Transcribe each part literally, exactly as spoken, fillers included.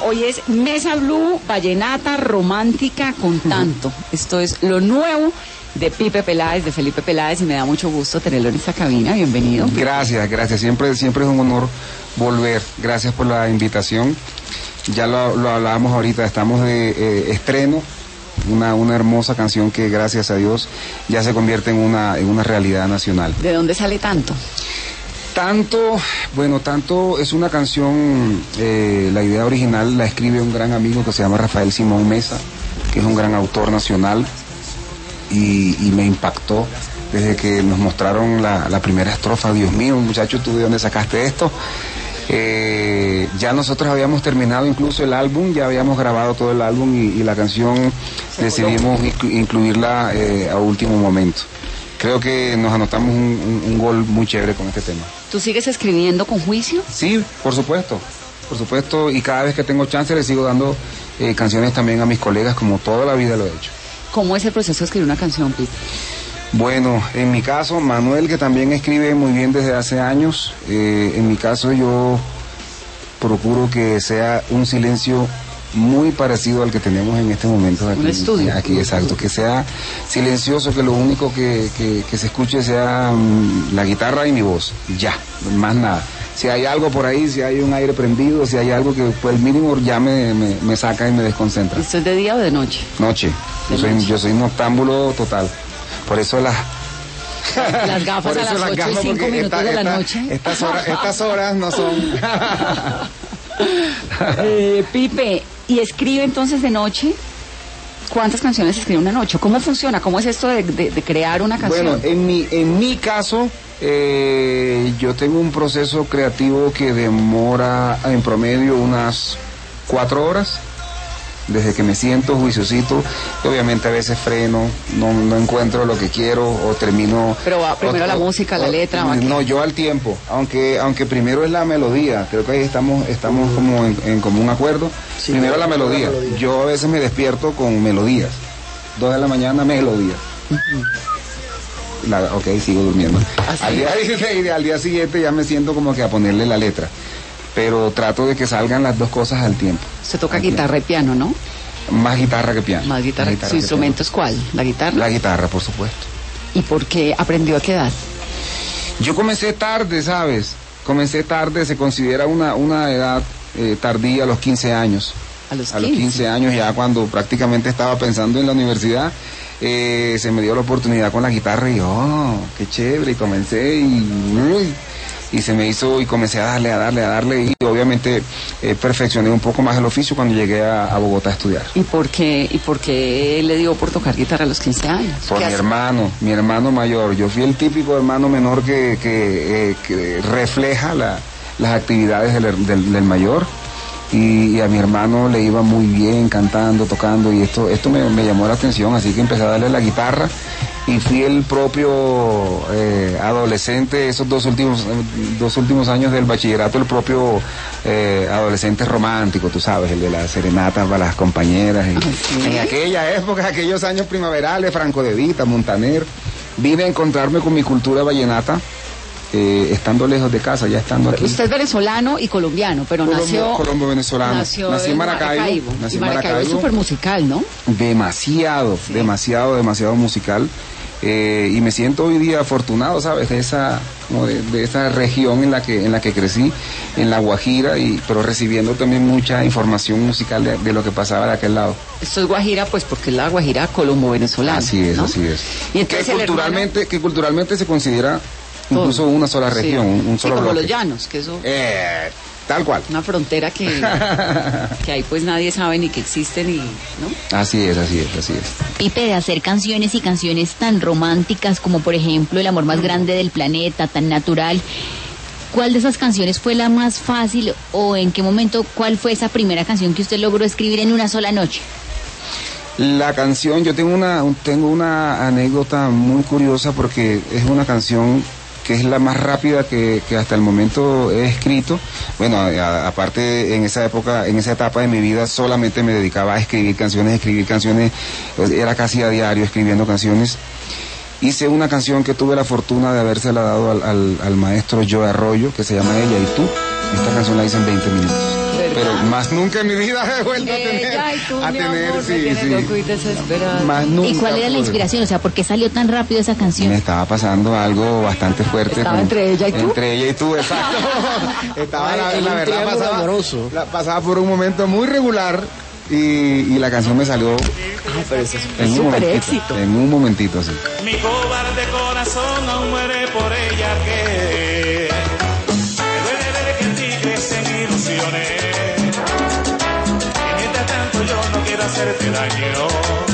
hoy es Mesa Blue, vallenata romántica con tanto. Esto es lo nuevo de Pipe Peláez, de Felipe Peláez, y me da mucho gusto tenerlo en esta cabina. Bienvenido. Gracias, gracias. Siempre, siempre es un honor volver. Gracias por la invitación. Ya lo, lo hablábamos ahorita, estamos de eh, estreno, una, una hermosa canción que gracias a Dios ya se convierte en una, en una realidad nacional. ¿De dónde sale tanto? Tanto, bueno, Tanto es una canción, eh, la idea original la escribe un gran amigo que se llama Rafael Simón Mesa, que es un gran autor nacional, y, y me impactó desde que nos mostraron la, la primera estrofa. Dios mío, muchacho, ¿tú de dónde sacaste esto? Eh, ya nosotros habíamos terminado incluso el álbum, ya habíamos grabado todo el álbum y, y la canción decidimos inclu- incluirla eh, a último momento. Creo que nos anotamos un, un, un gol muy chévere con este tema. ¿Tú sigues escribiendo con juicio? Sí, por supuesto, por supuesto, y cada vez que tengo chance le sigo dando eh, canciones también a mis colegas, como toda la vida lo he hecho. ¿Cómo es el proceso de escribir una canción, Pete? Bueno, en mi caso, Manuel, que también escribe muy bien desde hace años, eh, en mi caso yo procuro que sea un silencio muy parecido al que tenemos en este momento aquí. Un estudio. Aquí, exacto, que sea silencioso, que lo único que, que, que se escuche sea um, la guitarra y mi voz, ya, más nada. Si hay algo por ahí, si hay un aire prendido, si hay algo que pues el mínimo ya me, me, me saca y me desconcentra. ¿Esto es de día o de noche? Noche. De Yo soy, noche. yo soy noctámbulo total. Por eso las... Las gafas Por a eso las las ocho y gafas, cinco porque minutos esta- de la esta- noche. Estas horas, estas horas no son... Eh, Pipe, ¿y escribe entonces de noche? ¿Cuántas canciones escribe una noche? ¿Cómo funciona? ¿Cómo es esto de, de, de crear una canción? Bueno, en mi, en mi caso, eh, yo tengo un proceso creativo que demora en promedio unas cuatro horas, desde que me siento juiciosito, y obviamente a veces freno, no, no encuentro lo que quiero, o termino... Pero va primero o- la o- música, la o- letra, ¿o a qué? No, yo al tiempo, aunque aunque primero es la melodía, creo que ahí estamos, estamos como en, en común acuerdo, Sí, primero la la melodía. melodía. Yo a veces me despierto con melodías, dos de la mañana melodías. La, ok, sigo durmiendo. Al día, al día siguiente ya me siento como que a ponerle la letra, pero trato de que salgan las dos cosas al tiempo. Se toca Al guitarra y piano, ¿no? tiempo. Más guitarra que piano. Más guitarra. ¿Su que instrumento es cuál? ¿La piano. guitarra? La guitarra, por supuesto. ¿Y por qué aprendió a qué edad? Yo comencé tarde, ¿sabes? Comencé tarde, se considera una, una edad eh, tardía, a los quince años. A los A los quince. quince años, ya cuando prácticamente estaba pensando en la universidad, eh, se me dio la oportunidad con la guitarra y oh, qué chévere, y comencé y, uy, y se me hizo, y comencé a darle, a darle, a darle, y obviamente eh, perfeccioné un poco más el oficio cuando llegué a, a Bogotá a estudiar. ¿Y por qué, y por qué le dio por tocar guitarra a los quince años? Por ¿Qué mi hace? hermano, mi hermano mayor. Yo fui el típico hermano menor que, que, eh, que refleja la, las actividades del, her- del, del mayor. Y, y a mi hermano le iba muy bien cantando, tocando, y esto esto me, me llamó la atención, así que empecé a darle la guitarra y fui el propio eh, adolescente, esos dos últimos dos últimos años del bachillerato, el propio eh, adolescente romántico, tú sabes, el de las serenatas para las compañeras. En, ¿sí? en aquella época, aquellos años primaverales, Franco de Vita, Montaner, vine a encontrarme con mi cultura vallenata. Eh, estando lejos de casa, ya estando aquí. Usted es venezolano y colombiano, pero Colombo- nació... Colombo venezolano. Nació Nací en Maracaibo. Nací y en Maracaibo es Maracaibo. súper musical, ¿no? Demasiado, Sí. demasiado, demasiado musical. Eh, y me siento hoy día afortunado, ¿sabes? De esa, como de, de esa región en la que en la que crecí, en La Guajira, y pero recibiendo también mucha información musical de, de lo que pasaba de aquel lado. Esto es Guajira, pues porque es la Guajira colombo-venezolana. Así es, ¿no? así es. Y que entonces el culturalmente, que culturalmente se considera Todo. incluso una sola Sí. región, un, un Sí, solo como bloque. los llanos, que eso... Eh, tal cual. Una frontera que, que ahí pues nadie sabe ni que existen y... ¿no? Así es, así es, así es. Pipe, de hacer canciones y canciones tan románticas como por ejemplo El amor más grande del planeta, tan natural, ¿cuál de esas canciones fue la más fácil o en qué momento, cuál fue esa primera canción que usted logró escribir en una sola noche? La canción, yo tengo una, un- tengo una anécdota muy curiosa porque es una canción que es la más rápida que, que hasta el momento he escrito. Bueno, a- aparte en esa época, en esa etapa de mi vida solamente me dedicaba a escribir canciones, escribir canciones, pues, era casi a diario escribiendo canciones. Hice una canción que tuve la fortuna de habérsela dado al, al, al maestro Joe Arroyo, que se llama Ella y Tú. Esta canción la hice en veinte minutos. pero más nunca en mi vida he vuelto a tener, Ella y tú, a mi tener, amor, sí, me tienes sí. loco y desesperado. Más nunca ¿Y cuál era la pude. inspiración? O sea, ¿por qué salió tan rápido esa canción? Me estaba pasando algo bastante fuerte. ¿Estaba entre ella y tú? Entre ella y tú, exacto. Estaba, Ay, la, en la un verdad, triángulo pasaba, amoroso. la- pasaba por un momento muy regular y, y la canción me salió Ay, pero eso es en un súper momentito. éxito. En un momentito, sí. Mi cobarde corazón aún muere por ella que me duele ver que en ti crecen ilusiones y mientras tanto yo no quiero hacerte daño.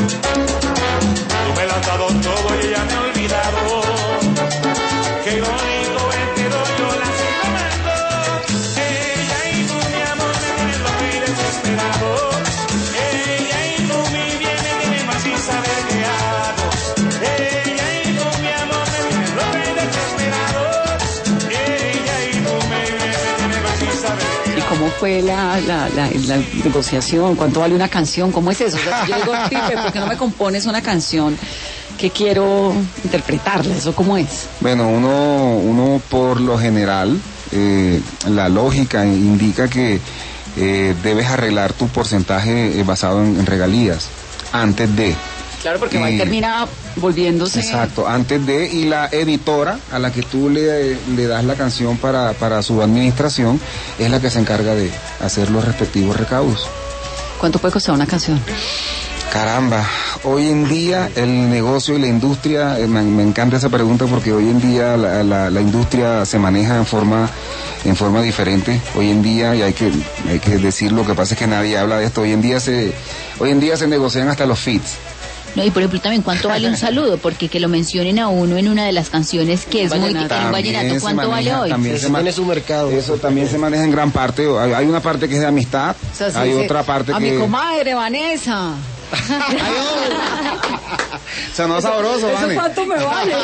Tú me lo has dado todo y ella me ha olvidado. Qué irónico es que yo la sigo amando. Ella y tú mi amor me tienen loco y desesperado. Ella y tú mi bien me tienen más sin saber qué hago. Ella y tú mi amor me tienen loco y desesperado. Ella y tú mi bien me tienen más sin saber qué hago. ¿Y cómo fue la, la, la, la negociación? ¿Cuánto vale una canción? ¿Cómo es eso? O sea, si yo digo, Pipe, ¿por qué no me compones una canción que quiero interpretarla? ¿Eso cómo es? Bueno, uno, uno por lo general, eh, la lógica indica que eh, debes arreglar tu porcentaje eh, basado en, en regalías antes de. Claro, porque va y Y- termina volviéndose... Exacto, antes de, y la editora a la que tú le, le das la canción para, para su administración es la que se encarga de hacer los respectivos recaudos. ¿Cuánto puede costar una canción? Caramba, hoy en día el negocio y la industria, eh, me, me encanta esa pregunta porque hoy en día la, la, la industria se maneja en forma en forma diferente. Hoy en día, y hay que hay que decir, lo que pasa es que nadie habla de esto, hoy en día se hoy en día se negocian hasta los feats. No, y por ejemplo también cuánto vale un saludo, porque que lo mencionen a uno en una de las canciones que es muy Vallenato. en un vallenato, se ¿cuánto maneja- vale hoy? también Eso se ma- tiene su mercado. Eso también se maneja en gran parte. Hay, hay una parte que es de amistad, O sea, sí, hay sí. otra parte a que mi comadre, Vanessa. sonó sabroso, ¿Eso Vane. cuánto me vale?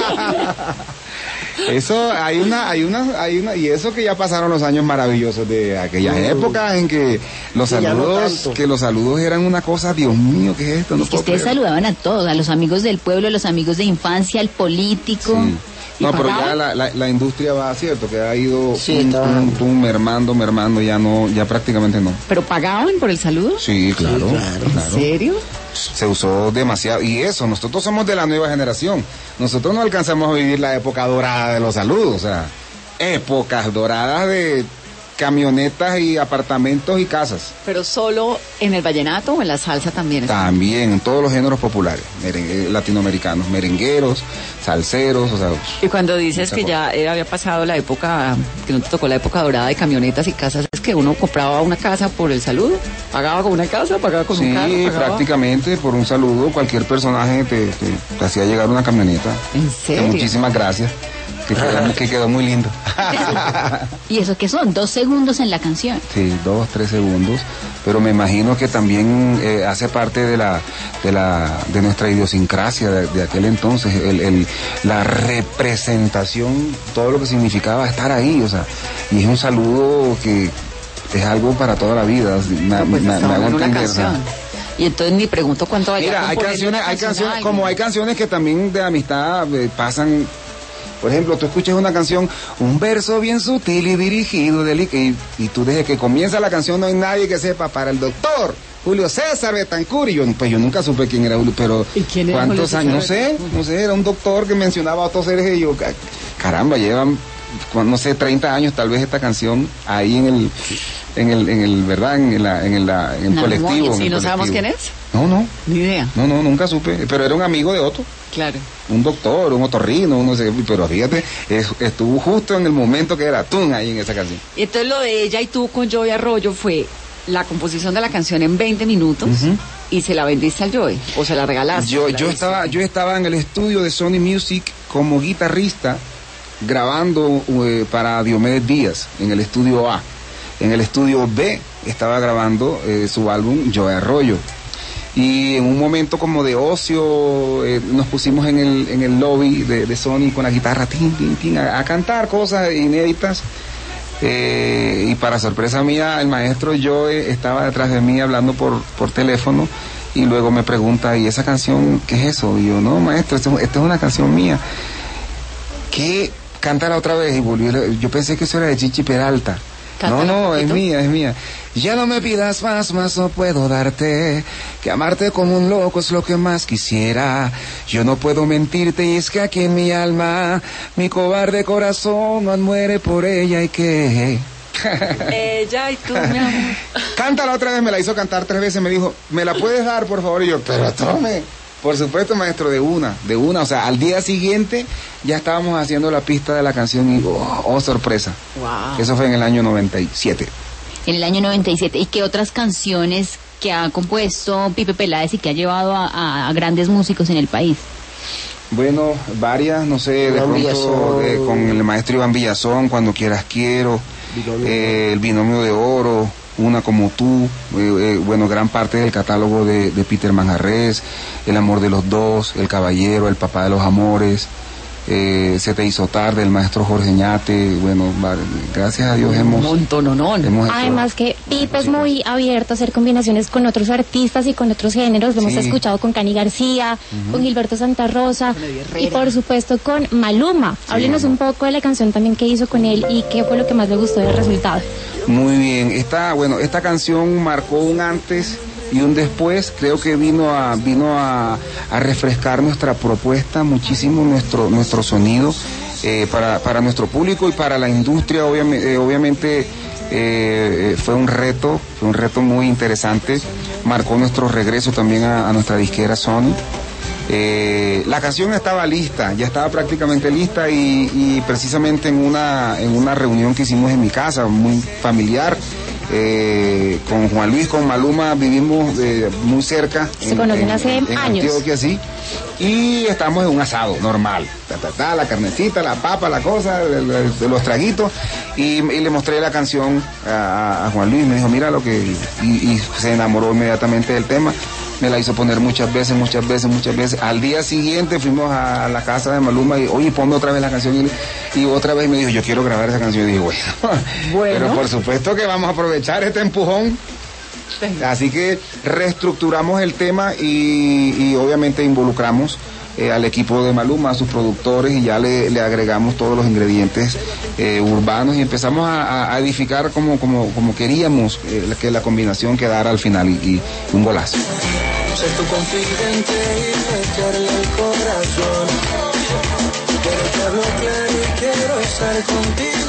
Eso, hay una, hay una, hay una, y eso que ya pasaron los años maravillosos de aquellas épocas en que los Sí, ya no saludos, tanto. que los saludos eran una cosa, Dios mío, ¿qué es esto? No Es que puedo ustedes creer. saludaban a todos, a los amigos del pueblo, a los amigos de infancia, al político. Sí. ¿Y No, pero pagaban? ya la, la, la industria va, cierto, que ha ido Sí, pum, está pum, bajando. pum, mermando, mermando, ya no, ya prácticamente no. ¿Pero pagaban por el saludo? Sí, claro, claro. ¿En claro. serio? Se usó demasiado, y eso, nosotros somos de la nueva generación, nosotros no alcanzamos a vivir la época dorada de los saludos, o sea, épocas doradas de camionetas y apartamentos y casas, ¿Pero solo en el vallenato o en la salsa también? está? también en todos los géneros populares, merengue- latinoamericanos, merengueros, salseros, o sea, Y cuando dices Mucha que ya eh, había pasado la época, que no te tocó la época dorada de camionetas y casas, es que uno compraba una casa por el saludo, pagaba con una casa, pagaba con un sí, carro, pagaba... prácticamente por un saludo, cualquier personaje te, te- te hacía llegar una camioneta. ¿En Que serio? muchísimas gracias, que quedó, que quedó muy lindo. ¿Y eso qué son? Dos segundos en la canción. Sí, dos, tres segundos, pero me imagino que también eh, hace parte de la, de la, de nuestra idiosincrasia de, de aquel entonces, el, el, la representación, todo lo que significaba estar ahí, o sea, y es un saludo que es algo para toda la vida. Me, No, pues me- está me hago bueno una entender, canción. ¿no? Y entonces ni pregunto cuánto vaya Mira, hay canciones, hay canciones, como hay canciones que también de amistad eh, pasan. Por ejemplo, tú escuchas una canción, un verso bien sutil y dirigido, delicado, y, y tú desde que comienza la canción no hay nadie que sepa, para el doctor Julio César Betancur, y yo, pues yo nunca supe quién era Julio, pero ¿Y quién era cuántos Julio años, no César sé, no sé, era un doctor que mencionaba a otros seres y yo, ca- caramba, llevan, cu- no sé, treinta años tal vez esta canción ahí en el, en el, en el, ¿verdad? En, la, en el, la- en el No, colectivo. en ¿y el no sabemos colectivo. quién es? No, no, Ni idea. no, no, nunca supe, pero era un amigo de Otto. Claro. Un doctor, un otorrino, no sé, pero fíjate, es- estuvo justo en el momento que era tú ahí en esa canción. Y entonces lo de ella y tú con Joey Arroyo fue la composición de la canción en veinte minutos Ujú. y se la vendiste al Joey o se la regalaste. Yo, se la yo diste. estaba, yo estaba en el estudio de Sony Music como guitarrista grabando eh, para Diomedes Díaz en el estudio A. En el estudio B estaba grabando eh, su álbum Joey Arroyo. Y en un momento como de ocio eh, nos pusimos en el, en el lobby de, de Sony con la guitarra tin, tin, tin, a, a cantar cosas inéditas. Eh, y para sorpresa mía, el maestro Joe estaba detrás de mí hablando por, por teléfono y luego me pregunta, ¿y esa canción qué es eso? Y yo, no, maestro, esto, esto es una canción mía. ¿Qué? Cántala otra vez. Y volvió, yo pensé que eso era de Chichi Peralta. No, no, es mía, es mía. Ya no me pidas más, más no puedo darte. Que amarte como un loco es lo que más quisiera. Yo no puedo mentirte y es que aquí en mi alma, mi cobarde corazón no muere por ella y que... Ella y tú, mi amor. Cántala otra vez, me la hizo cantar tres veces, me dijo, ¿me la puedes dar, por favor? Y yo, pero tome. Por supuesto, maestro, de una, de una. O sea, al día siguiente ya estábamos haciendo la pista de la canción y, oh, oh sorpresa. Wow. Eso fue en el año noventa y siete. En el año noventa y siete. ¿Y qué otras canciones que ha compuesto Pipe Peláez y que ha llevado a, a, a grandes músicos en el país? Bueno, varias, no sé, de Iván pronto Villazón. de- con el maestro Iván Villazón, Cuando quieras quiero, Binomio. eh, El binomio de oro, Una como tú, eh, eh, bueno, gran parte del catálogo de, de Peter Manjarrés, El amor de los dos, El caballero, El papá de los amores, eh, Se te hizo tarde, el maestro Jorge Ñate, bueno, va- gracias a Dios hemos, Un montón, no, no. hemos hecho- Además que Pipe es muy abierto a hacer combinaciones con otros artistas y con otros géneros. Lo hemos Sí. escuchado con Cani García, con Gilberto Santa Rosa Eddie Herrera. y por supuesto con Maluma. Háblenos un poco de la canción también que hizo con él y qué fue lo que más le gustó del resultado. Muy bien, esta, bueno, esta canción marcó un antes y un después. Creo que vino a vino a, a refrescar nuestra propuesta muchísimo, nuestro nuestro sonido eh, para para nuestro público y para la industria. Obviamente, eh, obviamente eh, fue un reto, fue un reto muy interesante. Marcó nuestro regreso también a, a nuestra disquera Sony. Eh, la canción estaba lista, ya estaba prácticamente lista y, y precisamente en una en una reunión que hicimos en mi casa, muy familiar, eh, con Juan Luis, con Maluma, vivimos eh, muy cerca. Se conocen hace en años. Antioquia, sí, y estamos en un asado normal, ta, ta, ta, la carnecita, la papa, la cosa, de, de- de los traguitos, y, y le mostré la canción a, a Juan Luis, me dijo, mira lo que, y, y se enamoró inmediatamente del tema. Me la hizo poner muchas veces, muchas veces, muchas veces. Al día siguiente fuimos a la casa de Maluma y, oye, ponme otra vez la canción. Y, y otra vez me dijo, yo quiero grabar esa canción. Y dije, bueno, Bueno. pero por supuesto que vamos a aprovechar este empujón. Así que reestructuramos el tema y, y obviamente involucramos eh, al equipo de Maluma, a sus productores, y ya le, le agregamos todos los ingredientes eh, urbanos y empezamos a, a edificar como, como, como queríamos eh, que la combinación quedara al final y, y un golazo. Ser tu confidente y meterle el corazón. Pero te hablo claro y quiero estar contigo.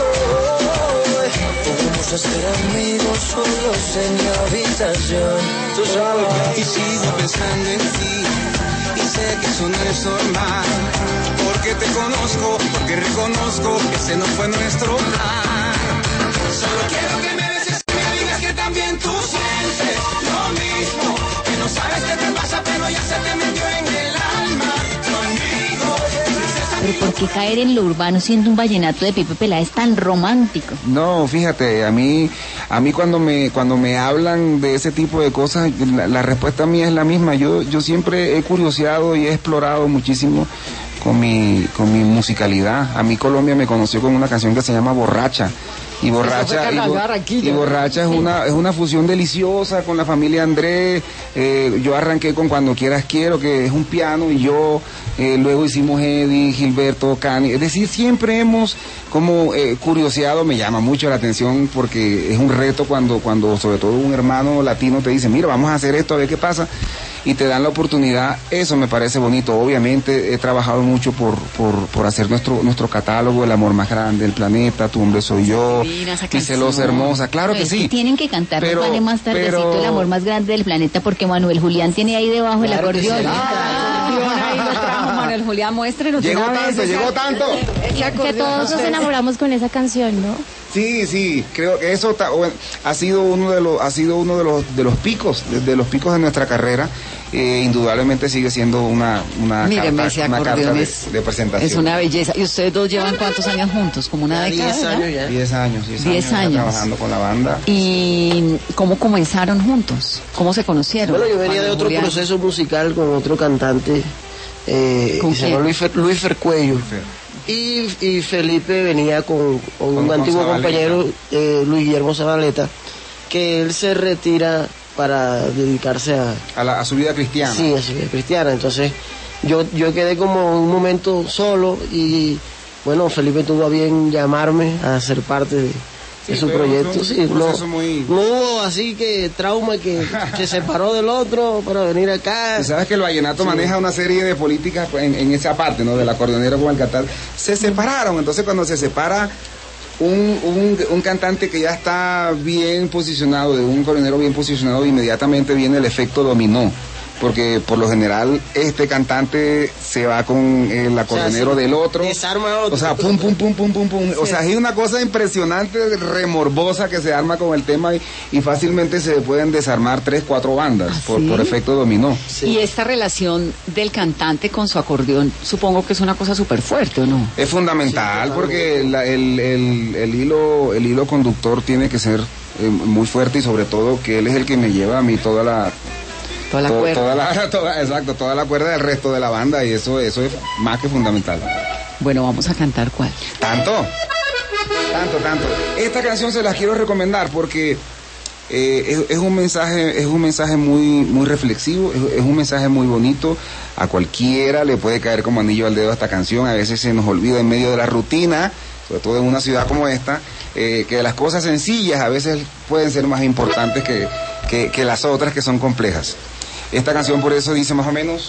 Podemos ser amigos solos en mi habitación. Tú sabes. Y sigo pensando en ti y sé que eso no es normal, porque te conozco, porque reconozco que ese no fue nuestro plan. Solo quiero que me beses y me digas que también tú sientes lo mismo, que no sabes qué te pasa pero ya se te metió en el alma conmigo. Pero ¿por qué caer en lo urbano siendo un vallenato de Pipe Peláez tan romántico? No, fíjate, a mí, a mí cuando me, cuando me hablan de ese tipo de cosas, la, la respuesta mía es la misma. Yo, yo siempre he curioseado y he explorado muchísimo con mi, con mi musicalidad. A mí Colombia me conoció con una canción que se llama Borracha. Y borracha, fue y, Carnaval bo- Barranquilla. y borracha es una es una fusión deliciosa con la familia Andrés. Eh, yo arranqué con Cuando quieras quiero, que es un piano, y yo eh, luego hicimos Eddie, Gilberto, Cani. Es decir, siempre hemos como eh, curioseado. Me llama mucho la atención porque es un reto cuando cuando sobre todo un hermano latino te dice, mira, vamos a hacer esto, a ver qué pasa, y te dan la oportunidad. Eso me parece bonito. Obviamente he trabajado mucho por por, por hacer nuestro nuestro catálogo, El amor más grande del planeta, Tu hombre soy yo, Divina esa Mi celosa canción. hermosa. Claro No, que es sí. tienen que cantar, Pero- vale más tardecito, pero- El amor más grande del planeta, porque Manuel Julián tiene ahí debajo el Claro que acordeón. sí. Ah, ahí lo trajo Manuel Julián, muéstrenos de Llegó una vez tanto, esa- llegó tanto. ese Que acordeón todos nos ustedes. enamoramos con esa canción, ¿no? Sí, sí, creo que eso ta- bueno, ha sido uno de los ha sido uno de los de los picos, de, de los picos de nuestra carrera. Eh, indudablemente sigue siendo una una Míreme, carta, ese una carta acordeón de, es, de presentación. es una belleza. ¿Y ustedes dos llevan cuántos años juntos? ¿Como una Ya década? diez ya? años ya. Diez años, diez, Diez años, ya años. trabajando con la banda. ¿Y cómo comenzaron juntos? ¿Cómo se conocieron? Bueno, yo venía de Manuel otro Julián. proceso musical con otro cantante, eh, ¿Con que se llama quién? Luis, Fer- Luis Fercuello. Y, y Felipe venía con, con Con- un con antiguo Zabaleta. compañero, eh, Luis Guillermo Zabaleta, que él se retira para dedicarse a, A, la- a su vida cristiana. sí, a su vida cristiana. Entonces yo, yo quedé como un momento solo y bueno, Felipe tuvo a bien llamarme a ser parte de, Sí, es un pero proyecto, es un sí. No, proceso muy- no hubo así que trauma que se separó del otro para venir acá. Tú sabes que el vallenato Sí. maneja una serie de políticas en, en esa parte, ¿no? Del acordeonero con el cantante. Se separaron, entonces cuando se separa un, un, un cantante que ya está bien posicionado, de un acordeonero bien posicionado, inmediatamente viene el efecto dominó. Porque por lo general este cantante se va con el acordeonero O sea, sí, del otro. desarma a otro. O sea, pum, pum, pum, pum, pum, pum. O sea, es una cosa impresionante, remorbosa que se arma con el tema y, y fácilmente se pueden desarmar tres, cuatro bandas ¿Ah, por, sí? por efecto dominó. Sí. Y esta relación del cantante con su acordeón, supongo que es una cosa súper fuerte, ¿o no? Es fundamental Sí, porque la- el, el, el hilo el hilo conductor tiene que ser eh, muy fuerte y sobre todo que él es el que me lleva a mí toda la Toda la to- cuerda. toda la toda- exacto toda la cuerda del resto de la banda y eso eso es más que fundamental. Bueno, vamos a cantar cuál. Tanto tanto tanto esta canción se las quiero recomendar porque eh, es, es un mensaje es un mensaje muy muy reflexivo, es, es un mensaje muy bonito. A cualquiera le puede caer como anillo al dedo esta canción. A veces se nos olvida en medio de la rutina, sobre todo en una ciudad como esta, eh, que las cosas sencillas a veces pueden ser más importantes que, que, que las otras que son complejas. Esta canción por eso dice más o menos: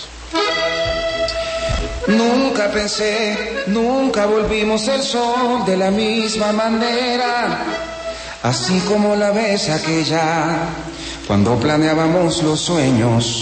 nunca pensé, nunca volvimos el sol de la misma manera, así como la vez aquella, cuando planeábamos los sueños.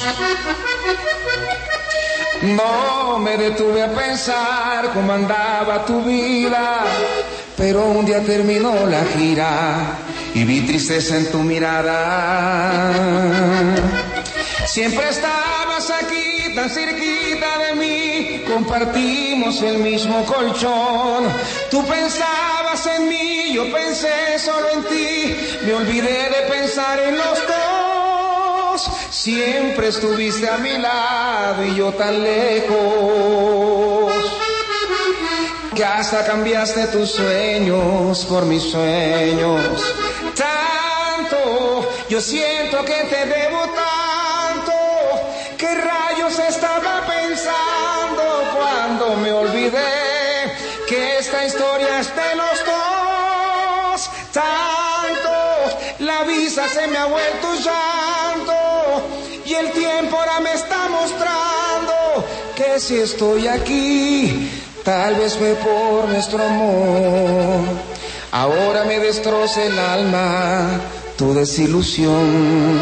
No me detuve a pensar cómo andaba tu vida, pero un día terminó la gira y vi tristeza en tu mirada. Siempre estabas aquí, tan cerquita de mí, compartimos el mismo colchón. Tú pensabas en mí, yo pensé solo en ti, me olvidé de pensar en los dos. Siempre estuviste a mi lado y yo tan lejos, que hasta cambiaste tus sueños por mis sueños. Tanto, yo siento que te debo tanto. ¿Qué rayos estaba pensando cuando me olvidé que esta historia es de los dos? Tanto, la visa se me ha vuelto llanto y el tiempo ahora me está mostrando que si estoy aquí, tal vez fue por nuestro amor. Ahora me destroza el alma tu desilusión.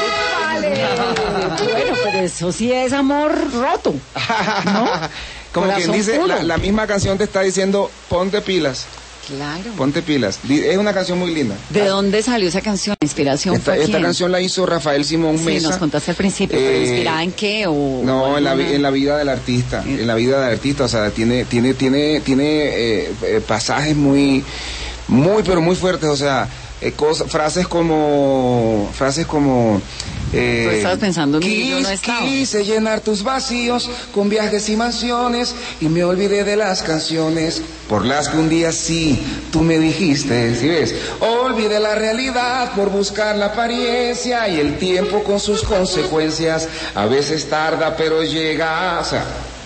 Bueno, pero eso sí es amor roto, ¿no? Como quien Corazón dice, puro. la, la misma canción te está diciendo, ponte pilas, Claro. ponte pilas. Di- Es una canción muy linda. ¿De dónde salió esa canción? ¿Inspiración Esta, fue esta quién? canción la hizo Rafael Simón Sí, Mesa. nos contaste al principio, pero Eh, ¿inspirada en qué? O, No, o en la, vi- alguna- en la vida del artista, en la vida del artista, o sea, tiene, tiene, tiene, tiene eh, eh, pasajes muy, muy, pero muy fuertes, o sea, eh, cosas, frases como, frases como. Eh, Tú estabas pensando en mí, yo no "Quis- estaba". Quise llenar tus vacíos con viajes y mansiones y me olvidé de las canciones por las que un día sí tú me dijiste, ¿sí ves? Olvidé la realidad por buscar la apariencia y el tiempo con sus consecuencias a veces tarda pero llega, o sea,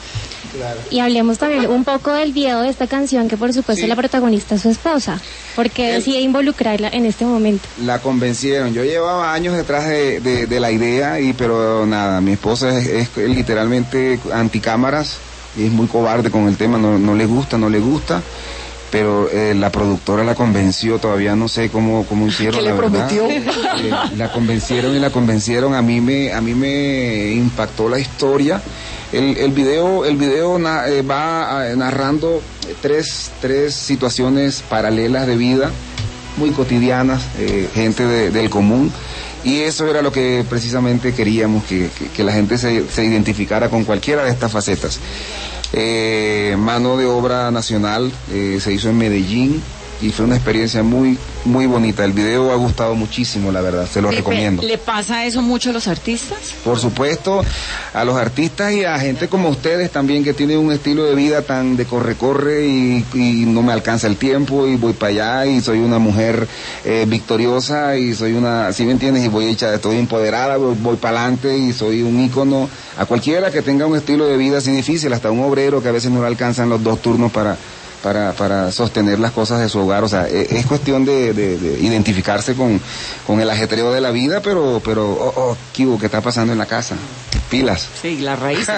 Y hablemos también un poco del video de esta canción, que por supuesto Sí. la protagonista es su esposa. ¿Por qué El- decide involucrarla en este momento? la convencieron. Yo llevaba años detrás de, de, de la idea, y pero nada, mi esposa es, es literalmente anticámaras y es muy cobarde con el tema, no, no le gusta, no le gusta, pero eh, la productora la convenció, todavía no sé cómo, cómo hicieron. ¿Qué le la verdad. prometió? Eh, la convencieron y la convencieron, a mí me, a mí me impactó la historia. El, el video, el video na- eh, va eh, narrando tres, tres situaciones paralelas de vida, muy cotidianas, eh, gente de- del común, y eso era lo que precisamente queríamos, que, que, que la gente se, se identificara con cualquiera de estas facetas. Eh, mano de obra nacional, eh, se hizo en Medellín y fue una experiencia muy, muy bonita. El video ha gustado muchísimo, la verdad, se lo Pipe, recomiendo. ¿Le pasa eso mucho a los artistas? Por supuesto, a los artistas y a gente como ustedes también, que tienen un estilo de vida tan de corre-corre y, y no me alcanza el tiempo y voy para allá y soy una mujer eh, victoriosa y soy una, ¿sí me entiendes? Y voy hecha, estoy empoderada, voy, voy para adelante y soy un ícono. A cualquiera que tenga un estilo de vida así difícil, hasta un obrero que a veces no le alcanzan los dos turnos para para, para sostener las cosas de su hogar. O sea, es, es cuestión de, de, de identificarse con, con el ajetreo de la vida, pero, pero oh, oh, ¿qué, hubo? ¿Qué está pasando en la casa? Pilas. Sí, las raíces.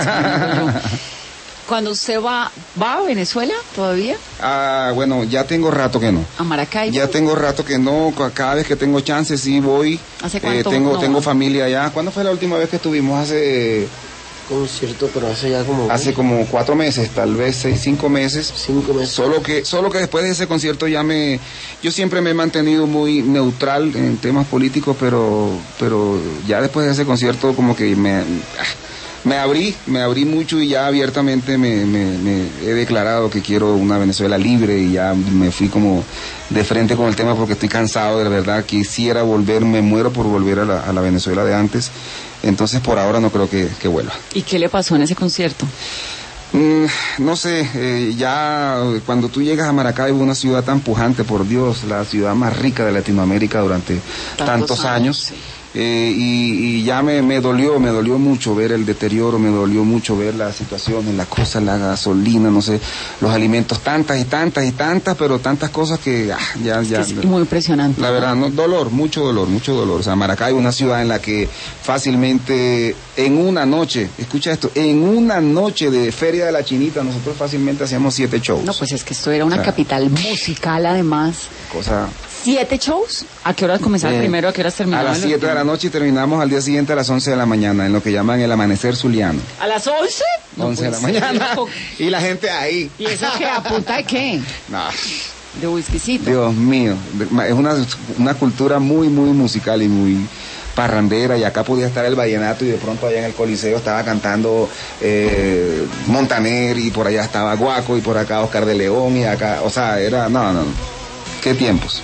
Cuando usted va, ¿va a Venezuela todavía? Ah, bueno, ya tengo rato que no. ¿A Maracaibo? Ya tengo rato que no, cada vez que tengo chance sí voy. ¿Hace cuánto eh, tengo, no tengo va? familia allá. ¿Cuándo fue la última vez que estuvimos? Hace... Concierto, pero hace ya como... Hace como cuatro meses, tal vez seis, cinco meses. Cinco meses. Solo que, solo que después de ese concierto ya me... Yo siempre me he mantenido muy neutral en temas políticos, pero, pero ya después de ese concierto como que me... Me abrí, me abrí mucho y ya abiertamente me, me, me he declarado que quiero una Venezuela libre y ya me fui como de frente con el tema porque estoy cansado, de verdad, quisiera volver, me muero por volver a la, a la Venezuela de antes, entonces por ahora no creo que, que vuelva. ¿Y qué le pasó en ese concierto? Mm, no sé, eh, ya cuando tú llegas a Maracaibo, una ciudad tan pujante, por Dios, la ciudad más rica de Latinoamérica durante tantos, tantos años, años sí. Eh, y, y ya me, me dolió, me dolió mucho ver el deterioro, me dolió mucho ver la situación, las cosas, la gasolina, no sé, los alimentos, tantas y tantas y tantas, pero tantas cosas que ah, ya, ya. Es muy impresionante. La verdad, no, dolor, mucho dolor, mucho dolor. O sea, Maracaibo es una ciudad en la que fácilmente en una noche, escucha esto, en una noche de Feria de la Chinita, nosotros fácilmente hacíamos siete shows. No, pues es que esto era una o sea, capital musical además. Cosa... ¿Siete shows? ¿A qué horas comenzaba eh, primero? ¿A qué horas terminaba? A las siete de la noche y terminamos al día siguiente a las once de la mañana, en lo que llaman el amanecer zuliano. ¿A las once? once de la mañana. Y la gente ahí. ¿Y eso qué? ¿A punta de qué? No. De whiskycito. Dios mío. Es una, una cultura muy, muy musical y muy parrandera, y acá podía estar el vallenato y de pronto allá en el Coliseo estaba cantando eh, Montaner, y por allá estaba Guaco, y por acá Oscar de León, y acá, o sea, era, no, no, qué tiempos.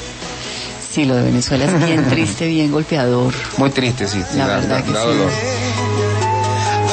Sí, lo de Venezuela es bien triste, bien golpeador. Muy triste, sí. sí la da, verdad da, que da sí. dolor.